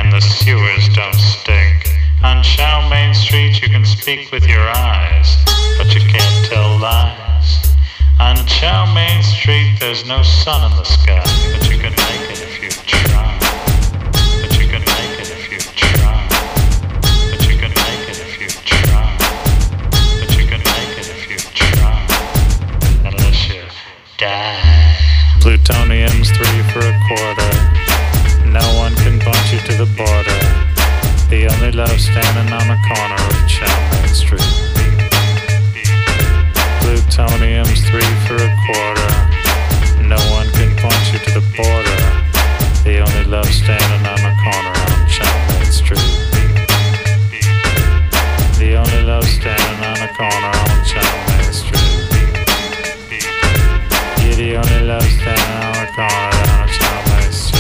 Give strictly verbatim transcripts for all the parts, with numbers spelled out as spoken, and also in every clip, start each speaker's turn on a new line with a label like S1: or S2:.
S1: and the sewers don't stink. On Chow Main Street you can speak with your eyes, but you can't tell lies. On Chow Main Street there's no sun in the sky, but you can make it if you try. But you can make it if you try. But you can make it if you try. But you can make it if you try. Unless you die. Plutonium's three for a quarter. No one can punch you to the border. The only love standing on the corner of Chow Main Street. Plutonium's three for a quarter. No one can punch you to the border. The only love standing on the corner on Chow Main Street. The only love standing on the corner on Chow Main Street. You're the only love standing on the corner on Chow Main Street.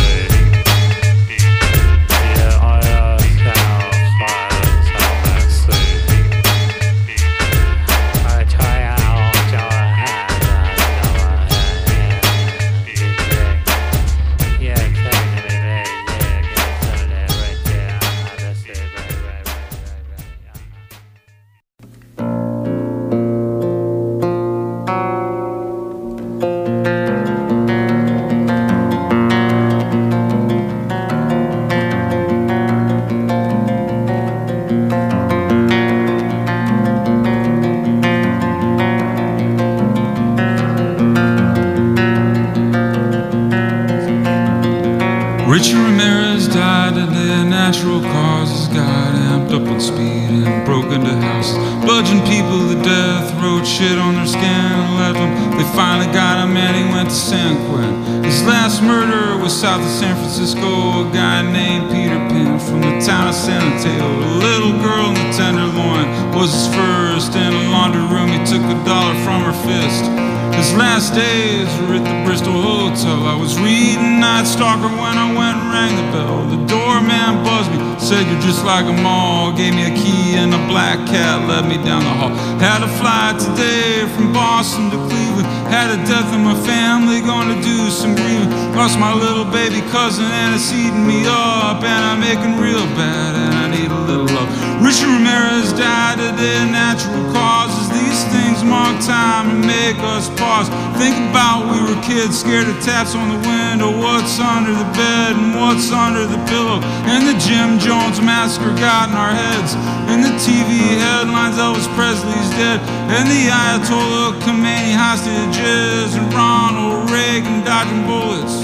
S2: Richie Ramirez died today, natural causes, got amped up on speed and broke into houses, bludgeoned people to death, wrote shit on their skin and left them. They finally got him and he went to San Quentin. His last murder was south of San Francisco, a guy named Peter Pan from the town of San Mateo. A little girl in the Tenderloin was his first. In a laundry room he took a dollar from her fist. His last days were at the Bristol Hotel. I was reading Night Stalker when I went and rang the bell. The doorman buzzed me, said you're just like them all. Gave me a key and a black cat led me down the hall. Had a flight today from Boston to Cleveland. Had a death in my family, gonna do some grieving. Lost my little baby cousin and it's eating me up. And I'm making real bad and I need a little love. Richie Ramirez died today, natural causes. These things mark time and make us pause. Think about we were kids, scared of taps on the window. What's under the bed and what's under the pillow? And the Jim Jones massacre got in our heads. And the T V headlines, Elvis Presley's dead. And the Ayatollah Khomeini hostages. And Ronald Reagan dodging bullets.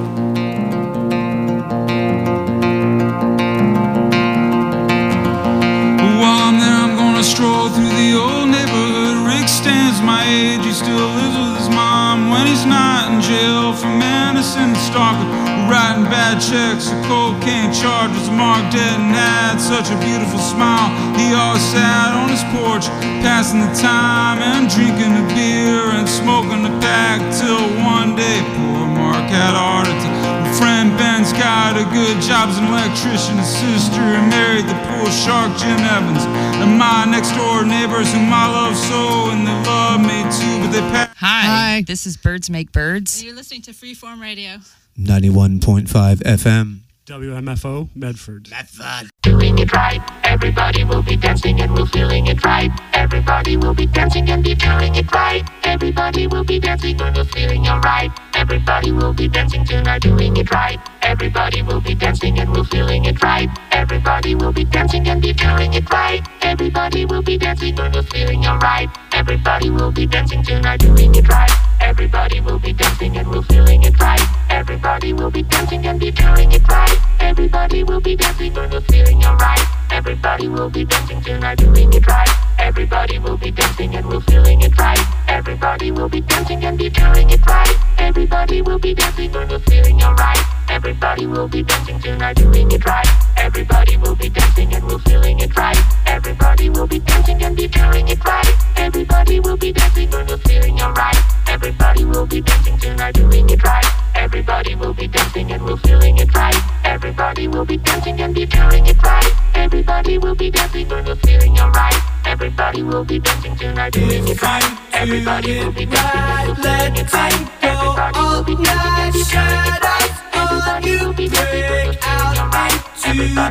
S2: While I'm there I'm gonna stroll through the old neighborhood. Rick stands my age, he still lives with his mom when he's not in jail for menacing and stalking, writing bad checks or cocaine charges. Mark Denton had such a beautiful smile. He always sat on his porch, passing the time and drinking a beer and smoking a pack till one day poor Mark had a heart attack. My friend Ben's got a good job as an electrician. His sister married the poor shark Jim Evans. And my next door neighbors whom I love so, and they love me too, but they pass.
S3: Hi.
S4: Hi.
S3: This is Birds Make Birds.
S5: And you're listening to Freeform Radio.
S4: ninety-one point five F M.
S6: W M F O, Medford.
S4: Medford.
S7: Doing it right, everybody will be dancing and we're feeling it right. Everybody will be dancing and be feeling it right. Everybody will be dancing and we're feeling alright. Everybody will be dancing tonight, doing it right. Everybody will be dancing and we're feeling it right. Everybody will be dancing and be feeling it right. Everybody will be dancing and we're feeling alright. Everybody will be dancing tonight, doing it right. Everybody will be dancing and we're feeling it right. Everybody will be dancing and be feeling it right. Everybody will be dancing and we're feeling alright. Everybody will be dancing tonight, doing it right. Everybody will be dancing and we're feeling it right. Everybody will be dancing and be feeling it right. Everybody will be dancing and we're feeling alright. Everybody will be dancing tonight, doing it right. Everybody will be dancing and we're feeling it right. Everybody will be dancing and be feeling it right. Everybody will be dancing and we're feeling alright. Everybody will be dancing tonight, doing it right. Everybody will be dancing and we're feeling it right. Everybody will be dancing and be feeling it right. Everybody will be dancing and we're feeling alright. Everybody will be dancing tonight, doing it right. Everybody will be dancing and we're feeling it right. Everybody will be dancing and be feeling it right. Everybody will be dancing and we're feeling alright. Everybody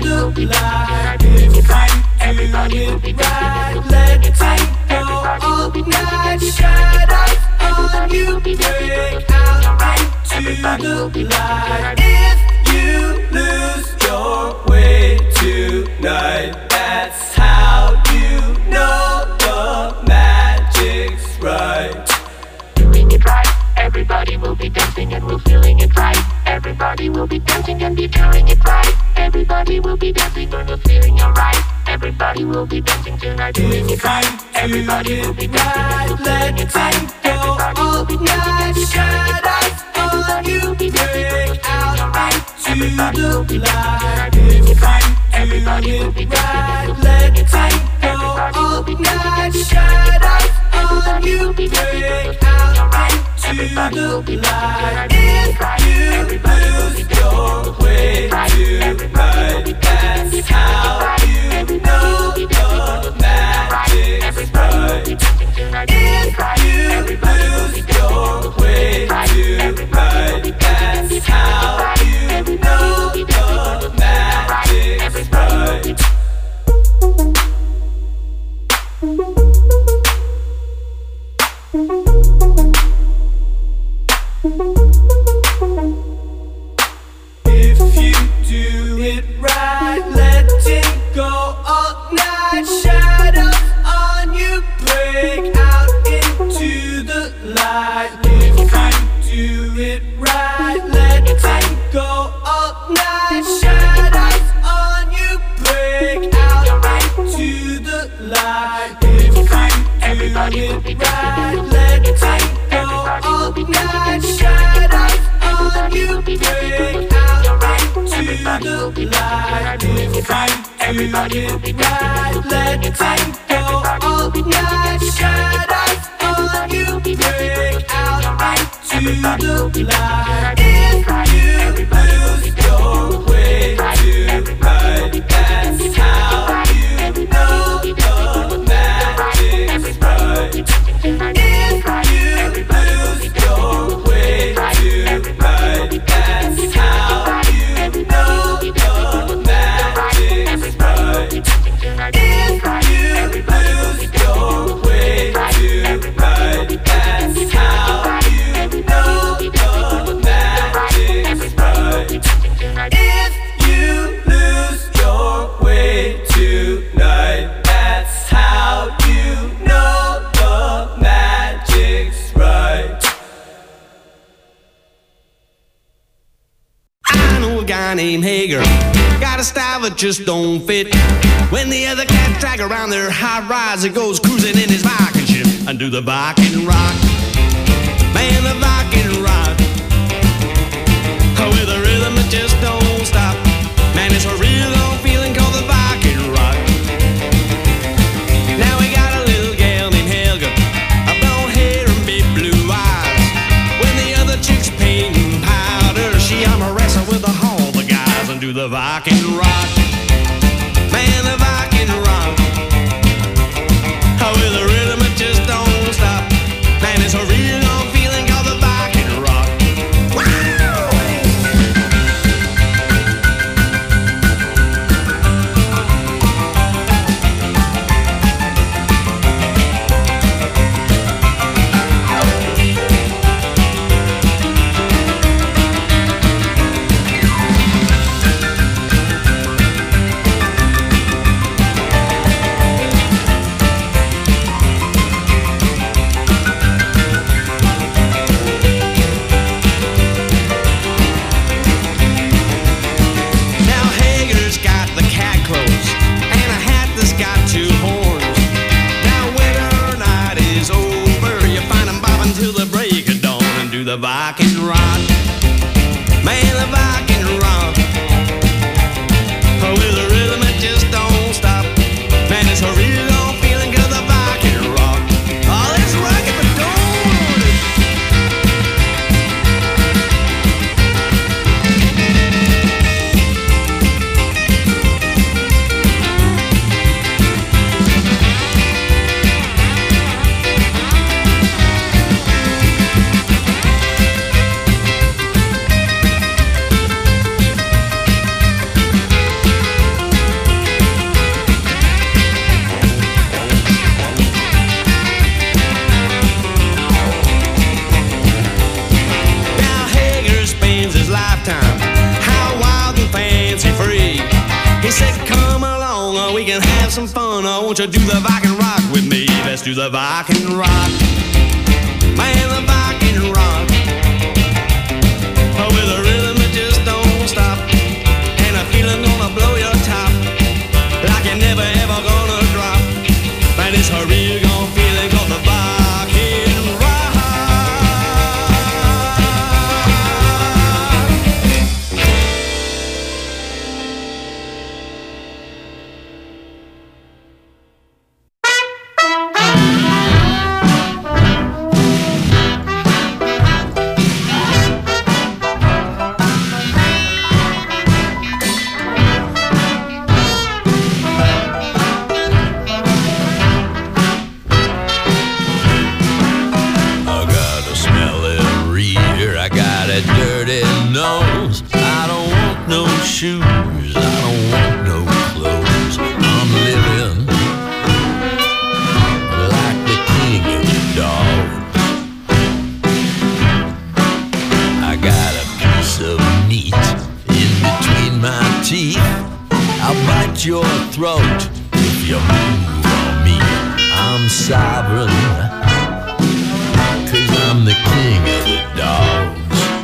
S3: light. If you do it right, let it go all night. Shadows on you, break out into the light. If you lose your way tonight, that's how you know the magic's right.
S7: Doing it right, everybody will be dancing and we're feeling it right. Everybody will be dancing and be doing it right. Everybody will be dancing and we're feeling alright. Everybody will be dancing tonight, doing it right. Everybody will be dancing,
S3: let it go all night. Shadows on you, break out into the light. If you do it right, let it go all night. Shadows on you, break out into the light. If you lose your way tonight, that's how you know the magic's right. If you lose your way tonight, that's how you know the magic's right. If you do it right, let it go all night. Shadows on you, break out into the light. If you do it right, let it go all night. Shadows on you, break out into the light. If you do it right, let it go all night. Shadows on you, break out into the light. If you do it right, let it go all night. Shadows on you, break out into the light. If you lose your way tonight, that's how you know the magic's right. If you lose your way tonight, that's how you know the magic's right. If you lose your way tonight, that's how you know the magic's right. If you lose your way tonight, that's how you know the magic's right.
S5: I know a guy named Hager, got a style that just don't fit. When the other cats drag around their high rise, it goes cruising in his Viking ship and do the Viking rock. Man, the Viking rock, with a rhythm that just don't stop. Man, it's a real old feeling called the Viking rock. Now we got a little gal named Helga, a blonde hair and big blue eyes. When the other chicks painting powder, she arm wrestle with all the guys and do the Viking rock. Man, the Viking rock, with a rhythm that just don't stop. Man, it's a real old feeling called the Viking rock. The Viking rock, man, the Viking rock, with a rhythm that just don't stop. Man, it's a real old feeling of the Viking rock. Oh, let's rock it, but don't. can have some fun. Oh, won't you do the Viking rock with me? Let's do the Viking rock. Man, the Viking rock. Oh, with a rhythm that just don't stop. And a feeling gonna blow your top. Like you're never ever gonna drop. Man, it's a real gone feeling called the Viking rock.
S8: Shoes, I don't want no clothes. I'm living like the king of the dogs. I got a piece of meat in between my teeth. I'll bite your throat if you move on me. I'm sovereign, 'cause I'm the king of the dogs.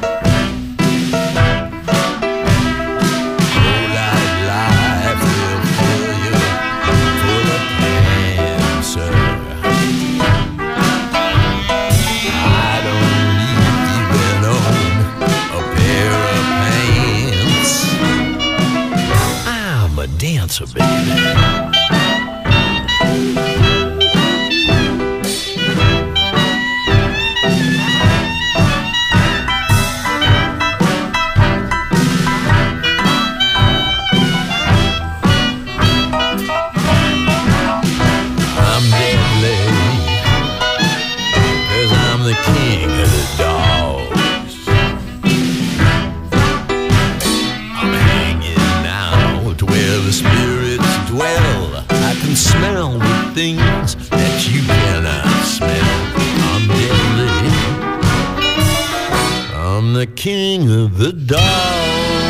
S8: Dancer, baby. I'm deadly, 'cause I'm the king of the dogs. I'm hanging out where the spirits dwell. I can smell the things that you cannot smell. I'm deadly. I'm the king of the dogs.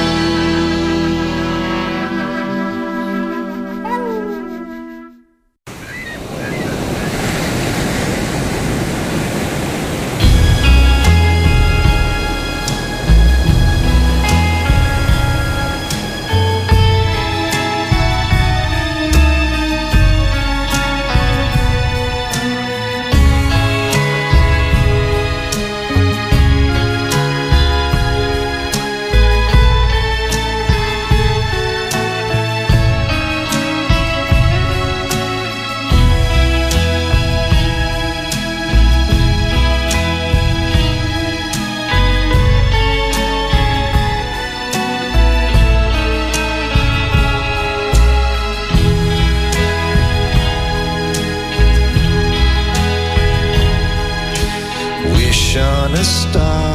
S9: On a star,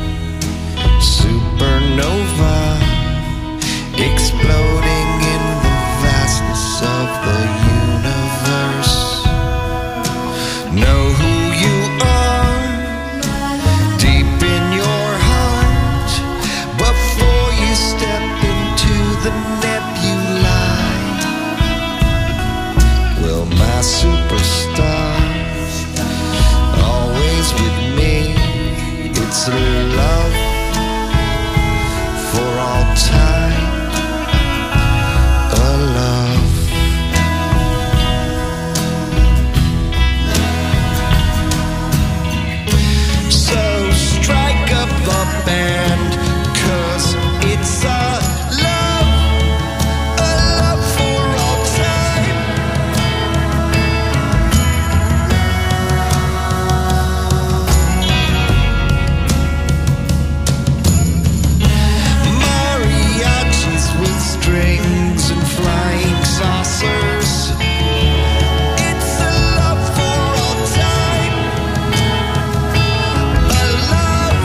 S9: supernova, exploding in the vastness of the universe. Know who you are deep in your heart before you step into the nebula. Well, my superstar, always with me. It's love for all time, a love. So strike up a band, 'cause it's a love, a love for all time. Strings and flying saucers. It's a love for all time. A love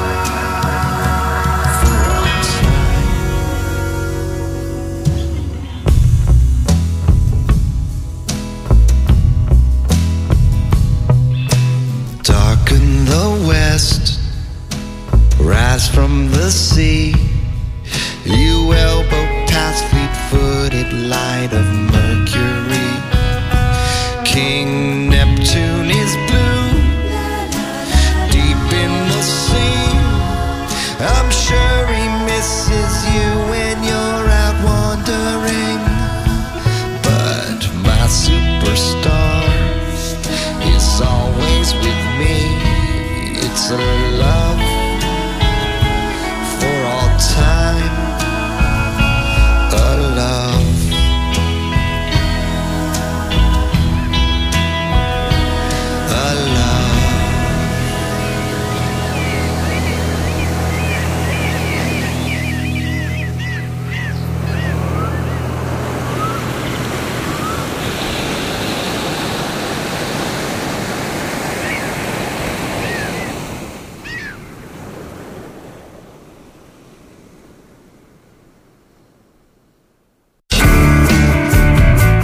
S9: for all time. Darken the west, rise from the sea. You elbow past fleet-footed light of Mercury.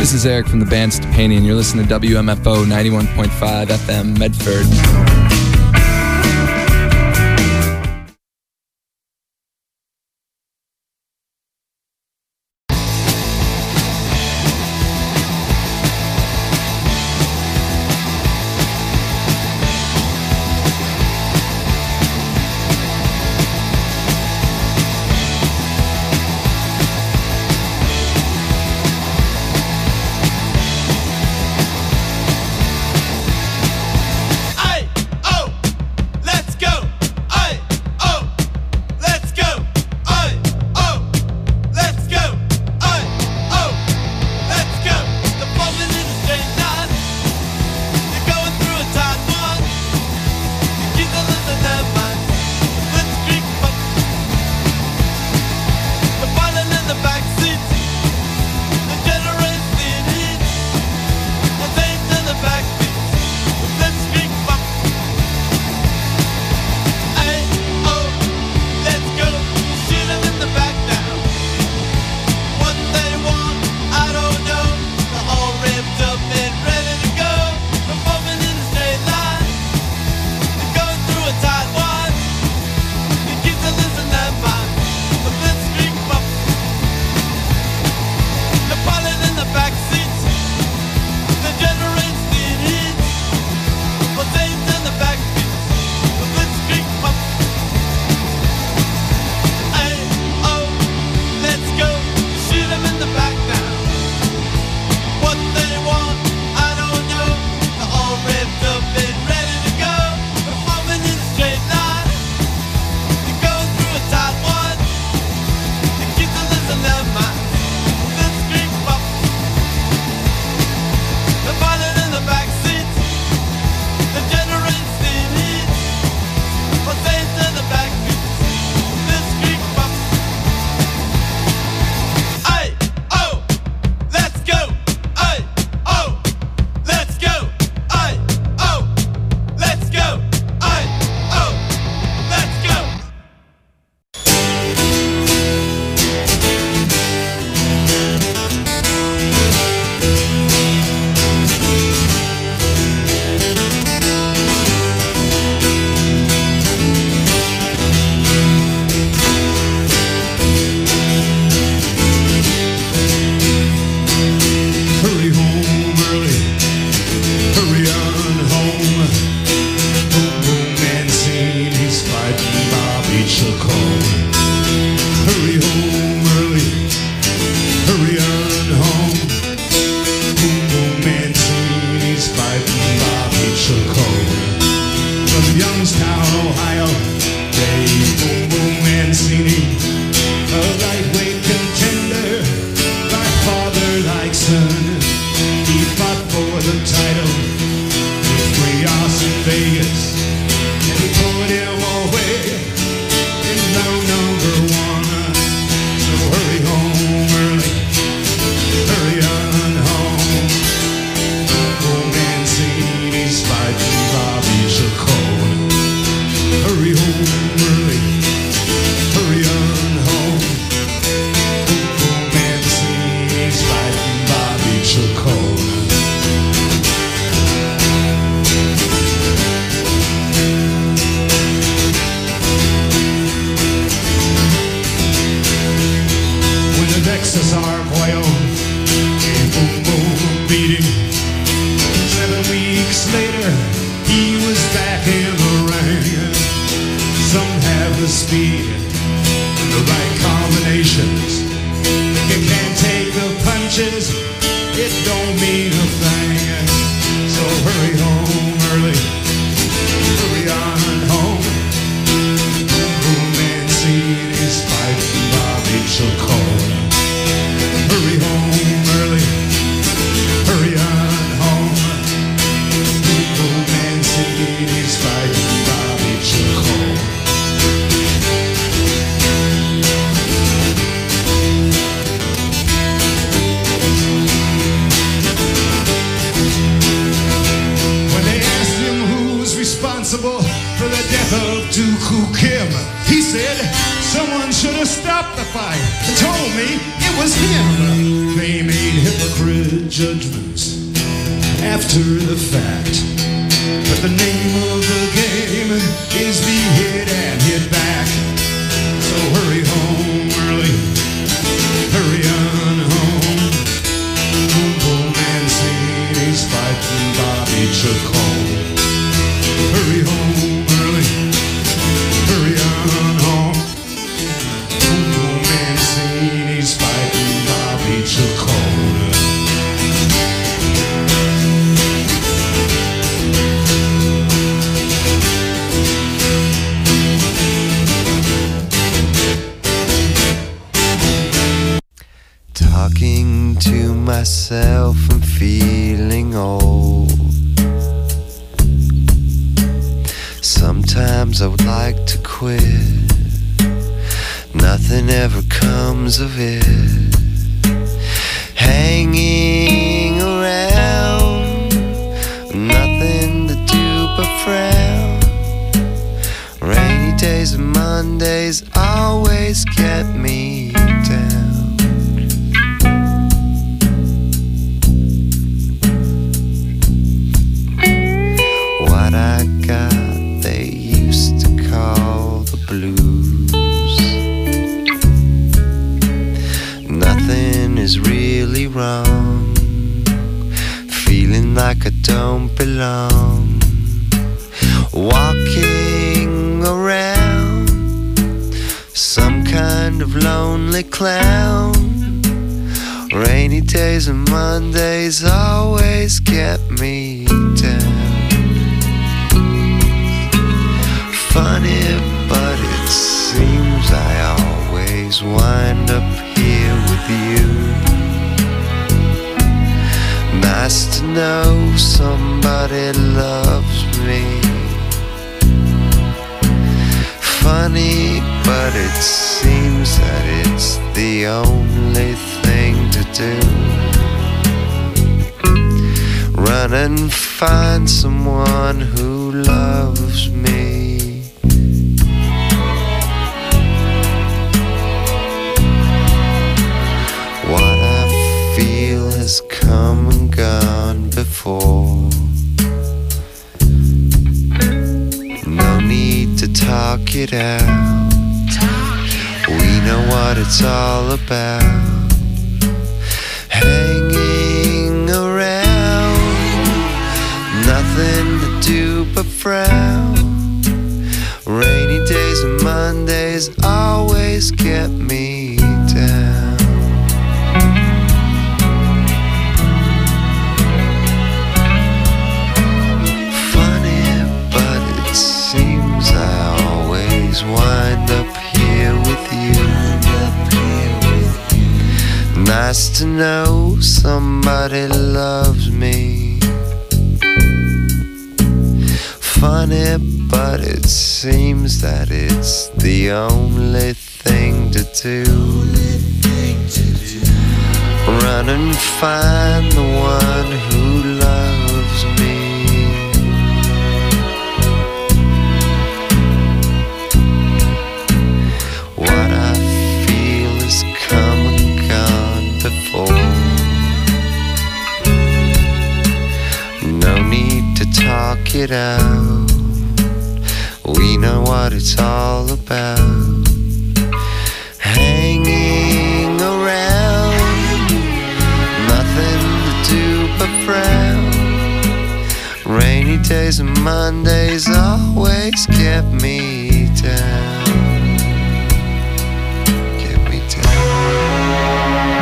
S10: This is Eric from the band Stepanian. You're listening to W M F O ninety-one point five F M Medford.
S11: responsible for the death of Dooku Kim. He said, Someone should have stopped the fight and told me it was him. They made hypocrite judgments after the fact, but the name of the game is be hit and hit back. So hurry home early, hurry on home. Boom Mancini's fighting Bobby Chacon. Hurry home early, hurry on home. Boom Mancini's fighting Bobby Chacon.
S9: Talking to myself and feeling old. Sometimes I would like to quit. Nothing ever comes of it. Hanging around, nothing to do but frown. Rainy days and Mondays always get me down. What I got, they used to call the blues. Nothing is really wrong, feeling like I don't belong. Walking around, some kind of lonely clown. Rainy days and Mondays always get me down. Funny, but it seems I always wind up here with you. Nice to know somebody loves me. Funny, but it seems that it's the only thing to do. Run and find someone who loves me. What I feel has come and gone before. No need to talk it out. We know what it's all about. Hanging around, nothing to do but frown. Rainy days and Mondays always get me down. Wind up here with you. Nice to know somebody loves me. Funny, but it seems that it's the only thing to do. Run and find the one who loves me. No need to talk it out. We know what it's all about. Hanging around, nothing to do but frown. Rainy days and Mondays always get me down. Get me down.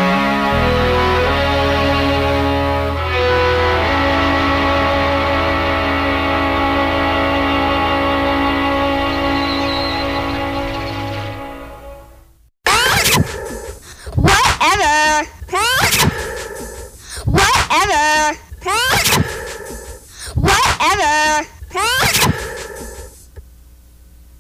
S12: Whatever. Whatever.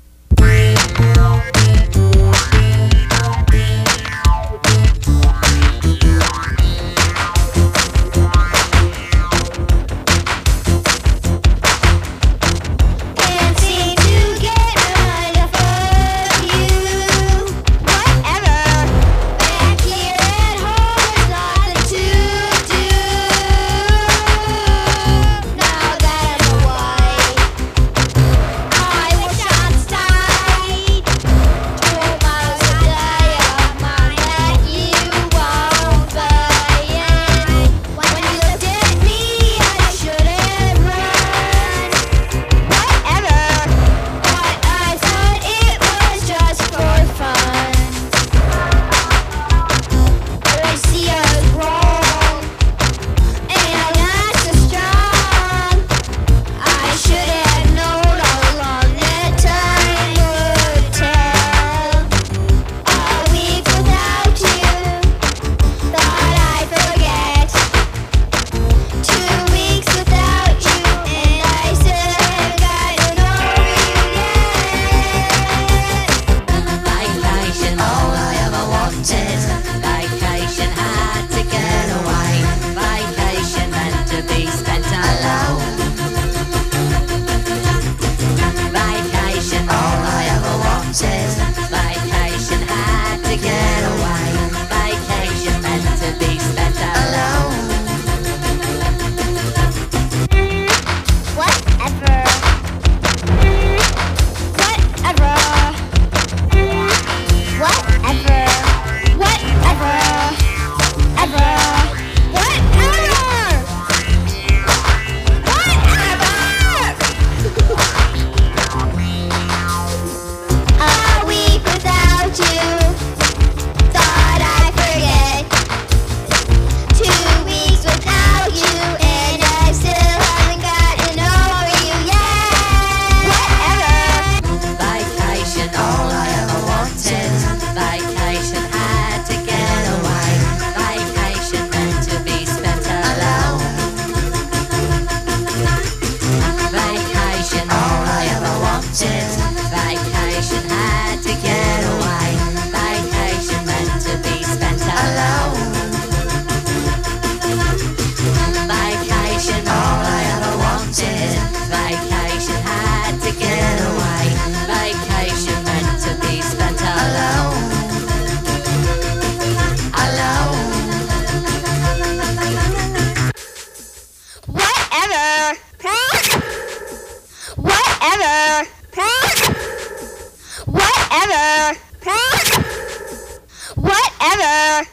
S12: Whatever.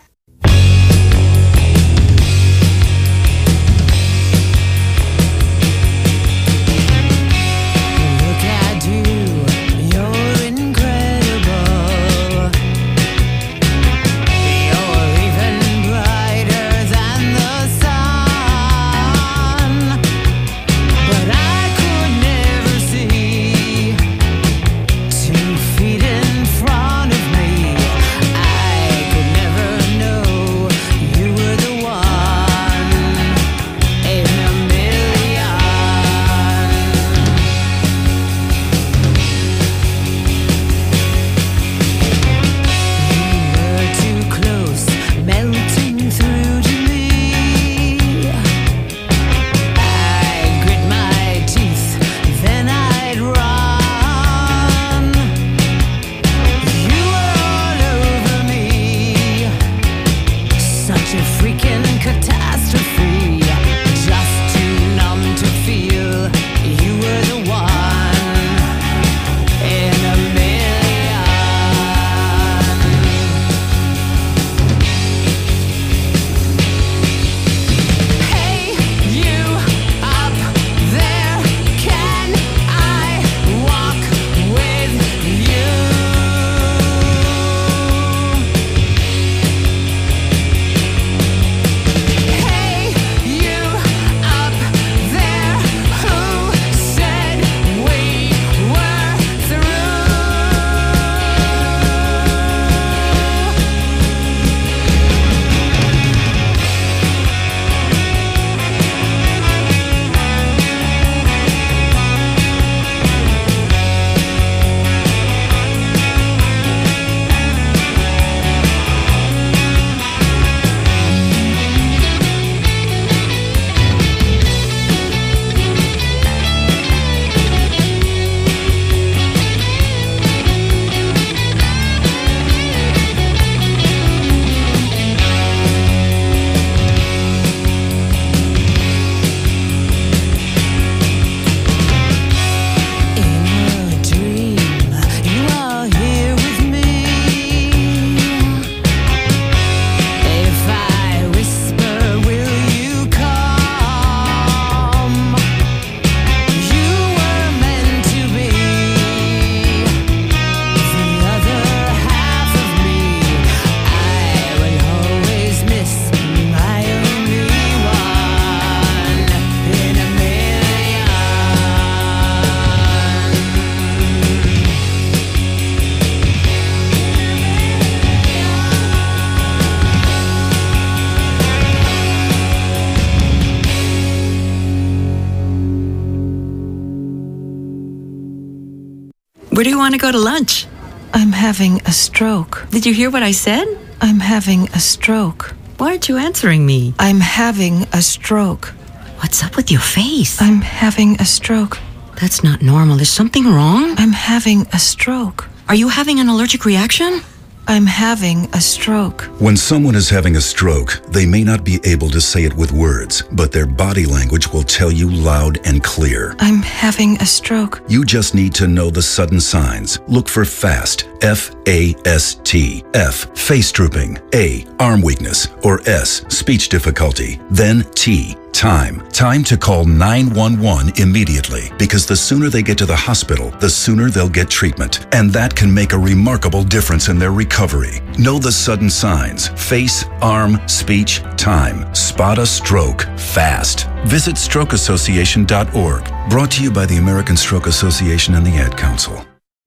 S13: Where do you want to go to lunch?
S14: I'm having a stroke.
S13: Did you hear what I said?
S14: I'm having a stroke.
S13: Why aren't you answering me?
S14: I'm having a stroke.
S13: What's up with your face?
S14: I'm having a stroke.
S13: That's not normal. Is something wrong?
S14: I'm having a stroke.
S13: Are you having an allergic reaction?
S14: I'm having a stroke.
S15: When someone is having a stroke, they may not be able to say it with words, but their body language will tell you loud and clear.
S14: I'm having a stroke.
S15: You just need to know the sudden signs. Look for FAST, F A S T. F, face drooping. A, arm weakness. Or S, speech difficulty. Then T, time. Time to call nine one one immediately, because the sooner they get to the hospital, the sooner they'll get treatment. And that can make a remarkable difference in their recovery. Know the sudden signs. Face, arm, speech, time. Spot a stroke fast. Visit stroke association dot org. Brought to you by the American Stroke Association and the Ad Council.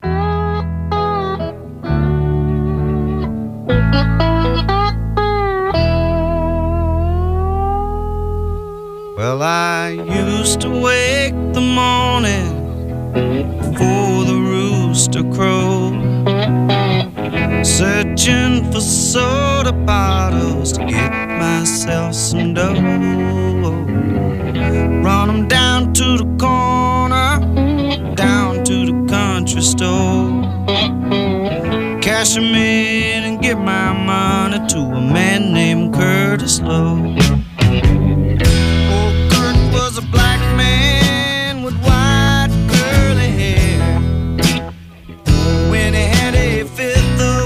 S16: Well, I used to wake the morning before the rooster crowed, searching for soda bottles to get myself some dough. Run 'em down to the corner, down to the country store, cash 'em in and give my money to a man named Curtis Lowe. Was a black man with white curly hair. When he had a fifth of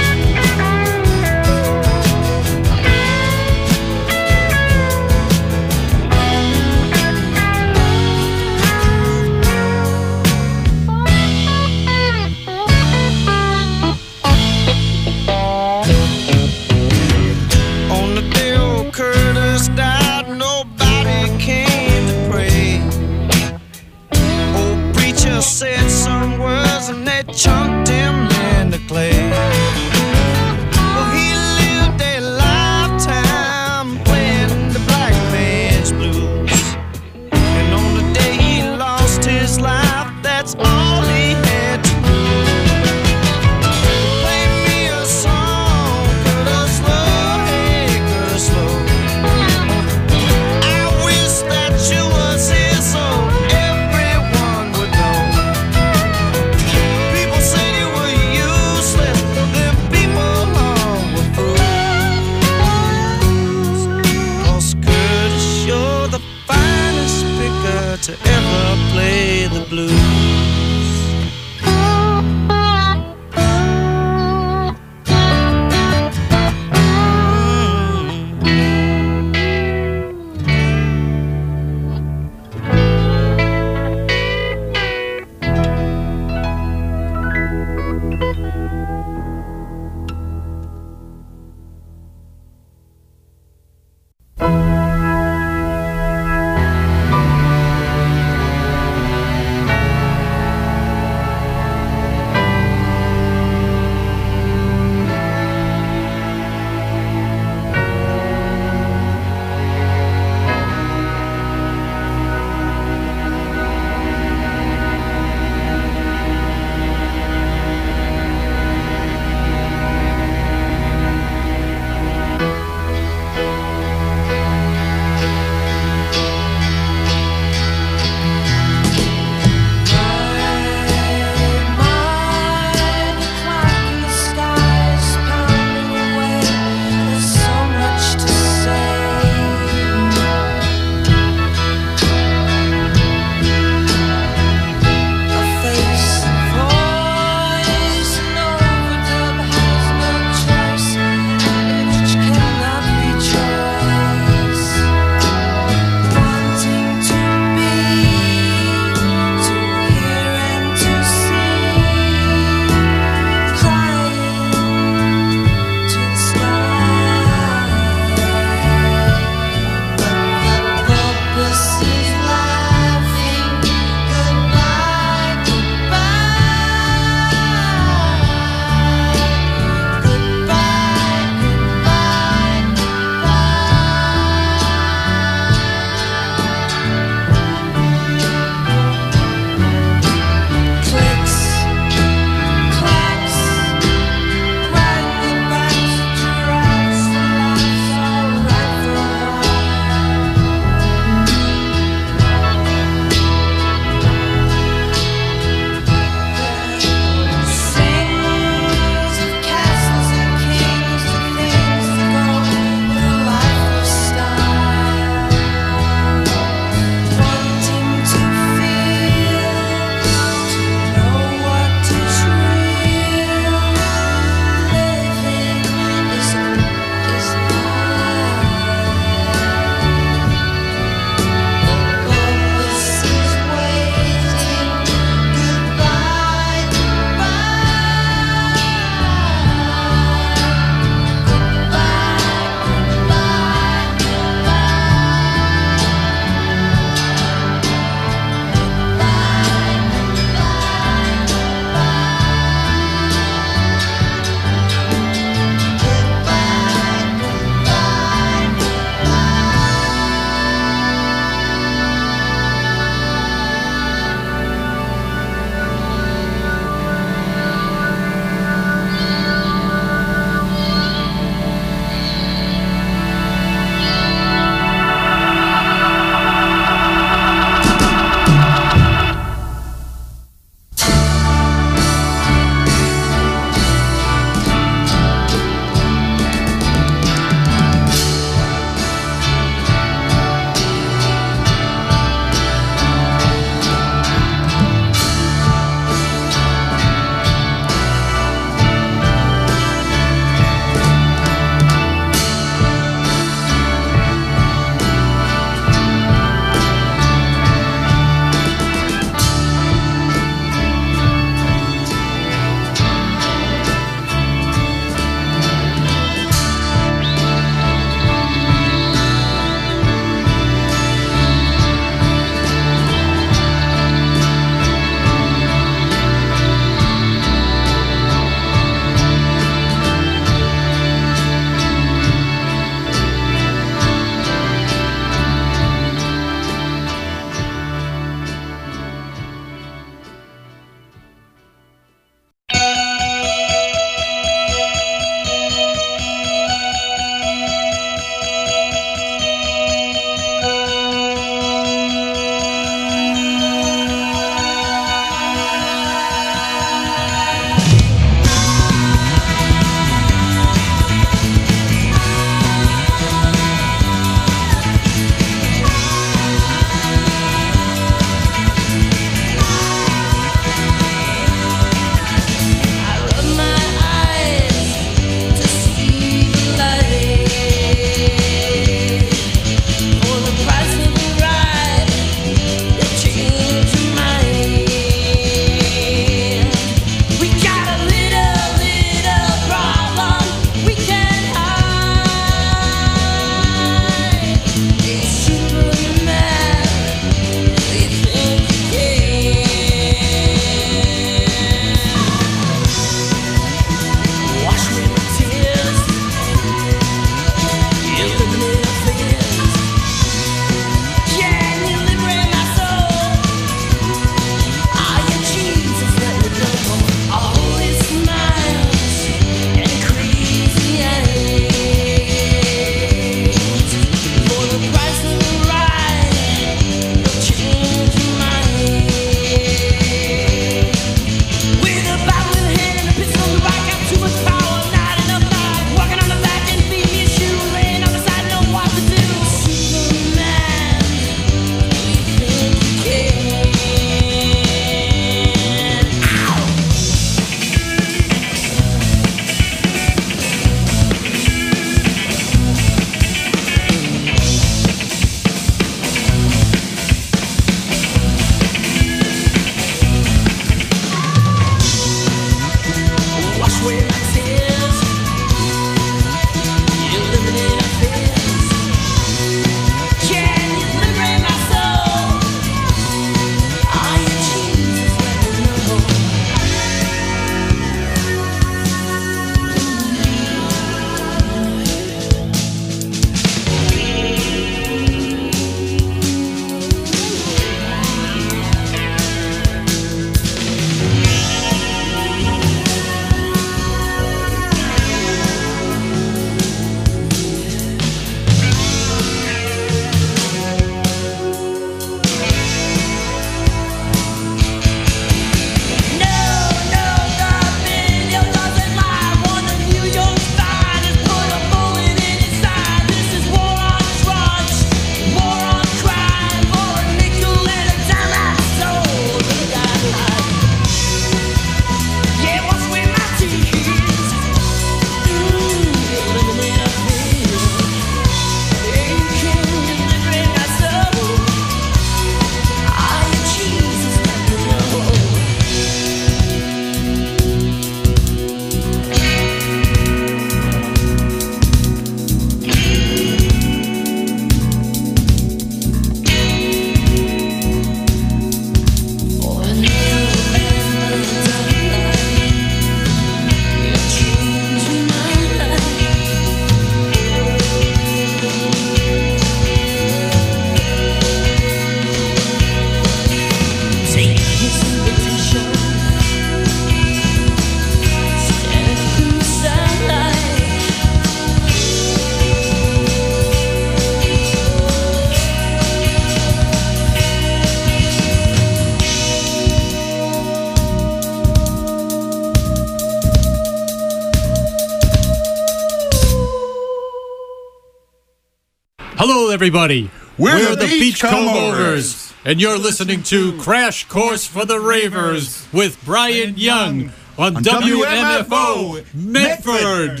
S17: Hello, everybody.
S18: We're,
S17: We're
S18: the,
S17: the
S18: Beach
S17: Beachcombers, and you're listening to Crash Course for the Ravers with Brian Young on, on W M F O Medford.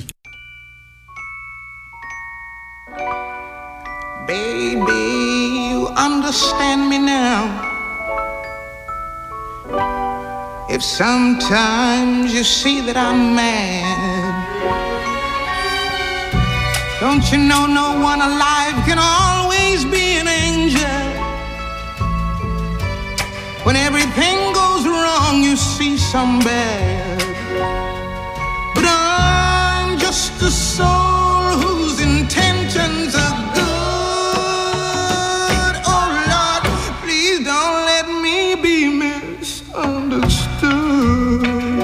S19: Baby, you understand me now. If sometimes you see that I'm mad, don't you know no one alive can always be an angel? When everything goes wrong, you see some bad. But I'm just a soul whose intentions are good. Oh Lord, please don't let me be misunderstood.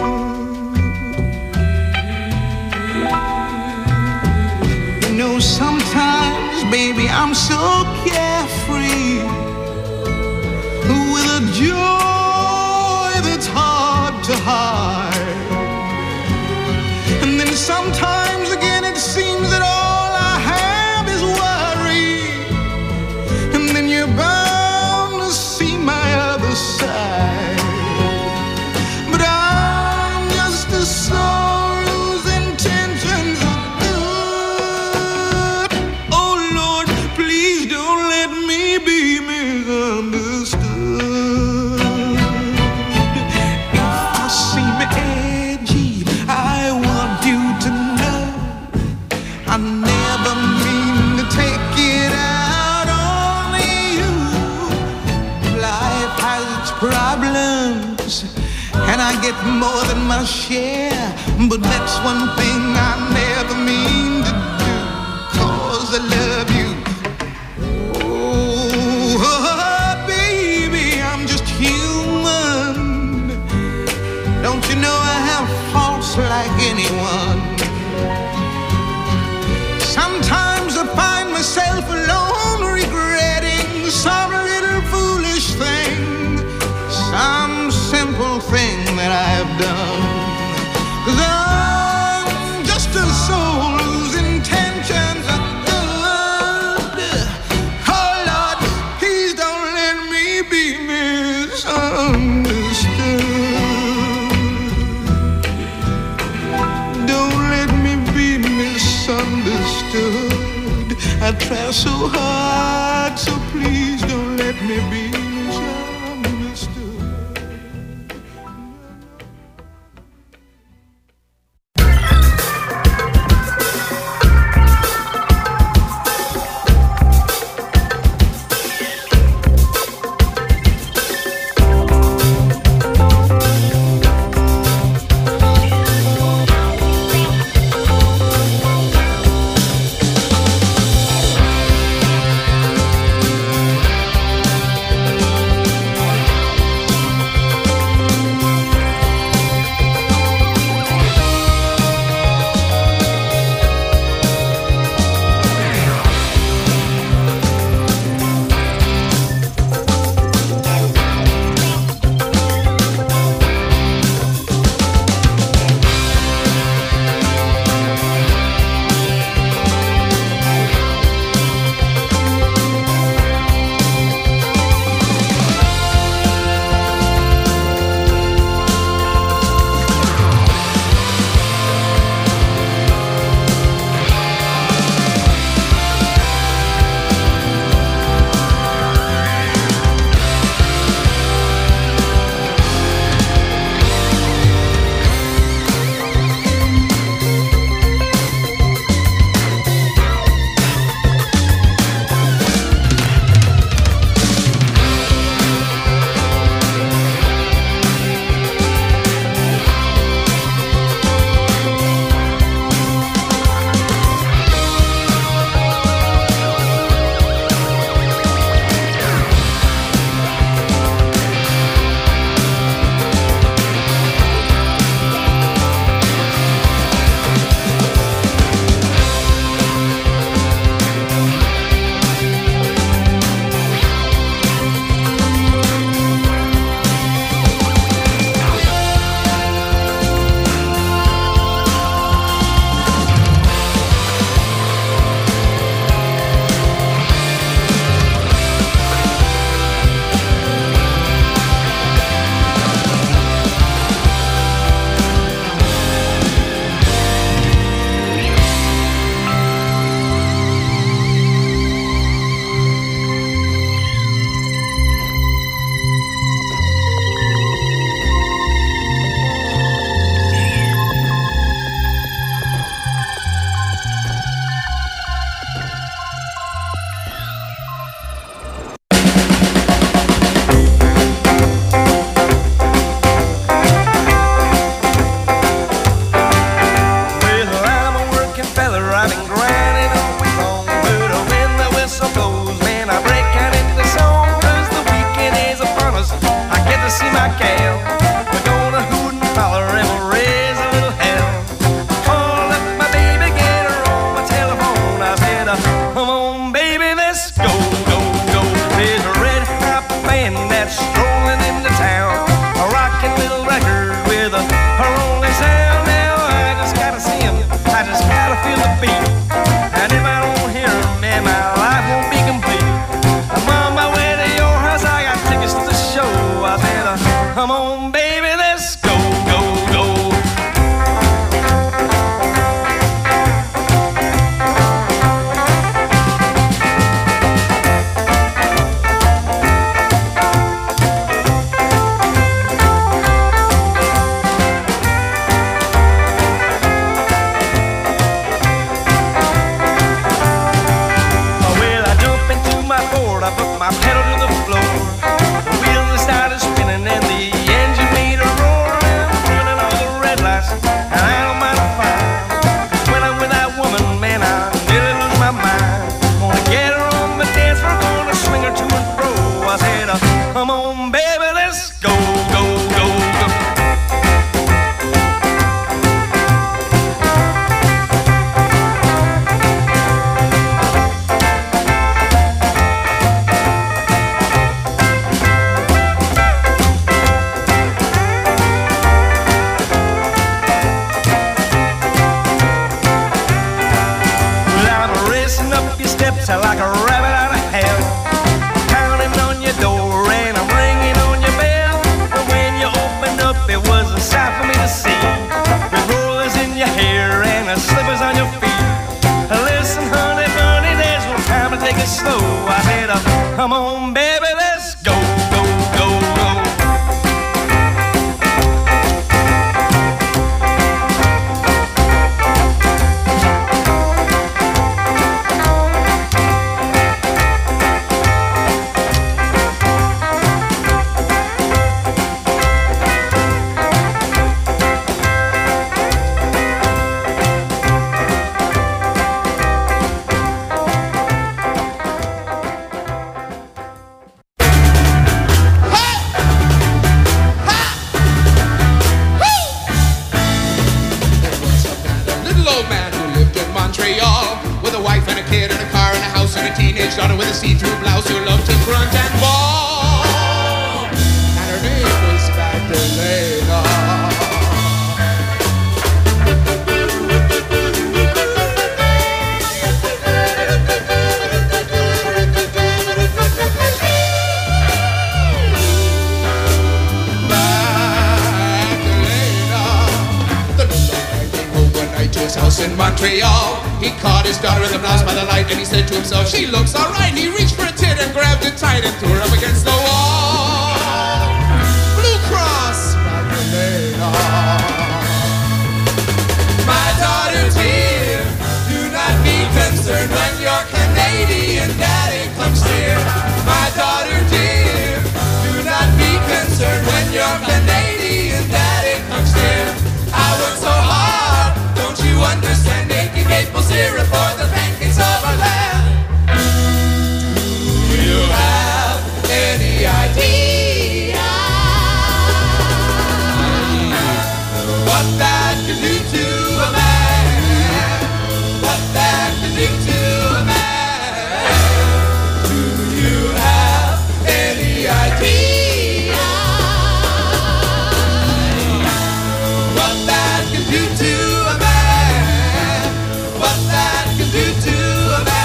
S19: You know, sometimes, baby, I'm so carefree, with a joy that's hard to hide. And then sometimes again it seems that all I have is worry. And then you're bound to see my other side. But I'm just a soul whose intentions are good. Oh Lord, please don't let me be misunderstood. I never mean to take it out on you. Life has its problems, and I get more than my share. But that's one thing I never mean to do, 'cause I love you. Oh, baby, I'm just human. Don't you know I have faults like anyone? Sometimes I find myself alone regretting some little foolish thing, some simple thing that I've done. 'Cause I'm just a soul whose intentions are good. Oh Lord, please don't let me be misunderstood. Don't let me be misunderstood. I try so hard, so please don't let me be misunderstood.
S18: weather, I've been grinding all week long. But when the whistle blows, man, I break out into song. Cause the weekend is upon us, I get to see my gal. We're gonna hoot and holler and we'll raise a little hell. Call up my baby, get her on my telephone. I said, uh, come on baby, let's go, go, go. There's a red hot band that's strolling into town, a rockin' little record with a, her only sound. Now I just gotta see him, I just gotta feel the beat. And if I don't hear him, man, my life won't be complete. I'm on my way to your house, I got tickets to the show. I said, uh, come on baby, let's go, go, go. I put my pedal to the floor. The wheels started spinning and the engine made a roar. And I'm running all the red lights and I don't mind a fire. Cause when I'm with that woman, man, I nearly lose my mind. Gonna get her on the dance floor, gonna swing her to and fro. I said, uh, come on baby, let's go, go, go, go. Like a rabbit out of hell, pounding on your door and I'm ringing on your bell. But when you opened up, it was a sight for me to see, with rollers in your hair and a slippers on your feet. Listen, honey, bunny, there's no time to take it slow. I said, uh, come on, baby, let's go, go, go, go.
S20: Daughter with a see-through blouse who loved to grunt and bawl, and her name was Magdalena. Magdalena. The little man came home one night to his house in Montreal. He caught his daughter in the blouse by the light and he said to himself, she looks alright. He reached for a tit and grabbed it tight and threw her up against the wall. Blue Cross, Magdalena. My daughter dear, do not be concerned when your Canadian daddy comes near. My daughter dear, do not be concerned when your Canadian daddy comes near. I work so hard, don't you understand? Making maple syrup for the pancakes of our land. Do you have any idea what that can do to a man? What that can do to a man? Do you have any idea what that can do to a man? What that can do to a man?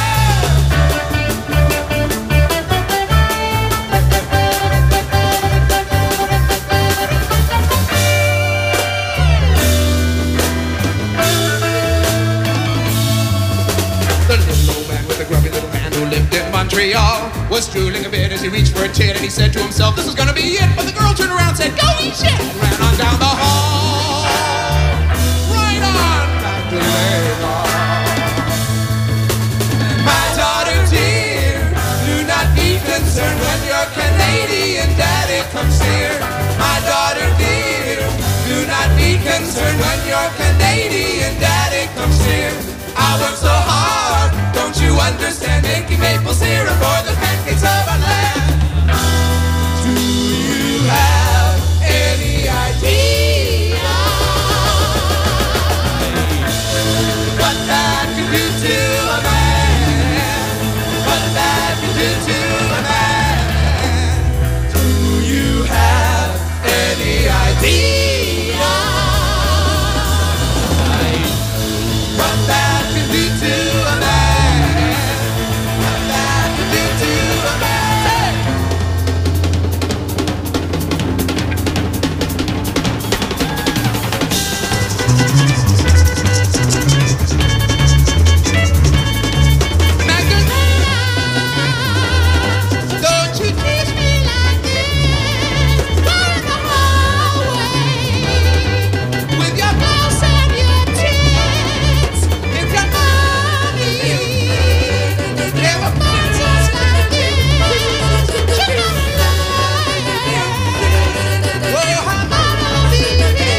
S20: The little old man with the grubby little man who lived in Montreal was drooling a bit as he reached for a tit and he said to himself, this is gonna be it. But the girl turned around and said, go eat shit, and ran on down the hall. Right on, Magdalena. My daughter dear, do not be concerned when your Canadian daddy comes here. My daughter dear, do not be concerned when your Canadian daddy comes here. I I work so hard. Don't you understand? Making maple syrup for the pancakes of our land. Do you have any idea what that can do to a man? What that can do to a man? Do you have any idea what that can do to a man? What that can do to a man? Don't you teach me like this. Running the hallway with your blouse and your tits. If your money never finds us like this, you know oh, how much I'll be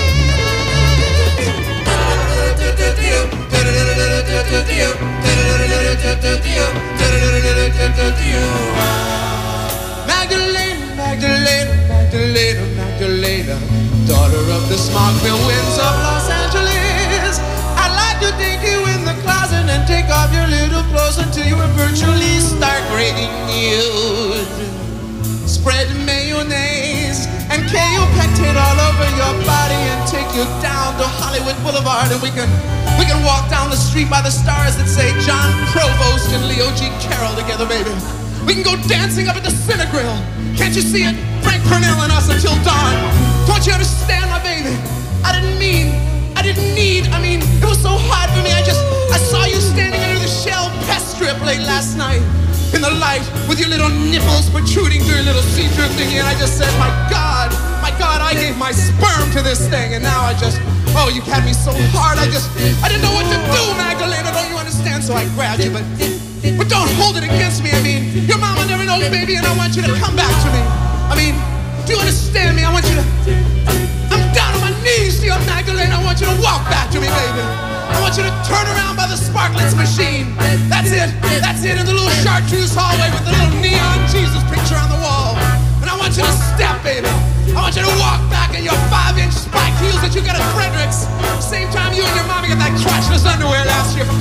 S20: Magdalena, Magdalena, Magdalena, Magdalena, daughter of the Smockville winds of Los Angeles. I'd like to take you in the closet and take off your little clothes until you will virtually start breaking news. Spread mayonnaise and Kaopectate all over your body and take you down to Hollywood Boulevard, and we can we can walk down the street by the stars that say John Provost and Leo G. Carroll together, baby. We can go dancing up at the Cinegrill. Can't you see it? Frank Purnell and us until dawn. Don't you understand, my baby? I didn't mean, I didn't need, I mean, it was so hard for me. I just, I saw you standing under the Shell pest strip late last night in the light with your little nipples protruding through your little see-through thingy, and I just said, my God, my God, I gave my sperm to this thing, and now I just, oh, you had me so hard, I just, I didn't know what to do, Magdalena, don't you understand? So I grabbed you, but, but don't hold it against me. I mean, your mama never knows, baby, and I want you to come back to me. I mean, do you understand me? I want you to, I'm down on my knees to you, Magdalena, I want you to walk back to me, baby. I want you to turn around by the Sparklets machine. That's it, that's it, in the little chartreuse hallway with the little neon Jesus picture on the wall. And I want you to step, baby. I want you to walk back in your five-inch spiked heels that you got at Frederick's. Same time you and your mommy got that crotchless underwear last year for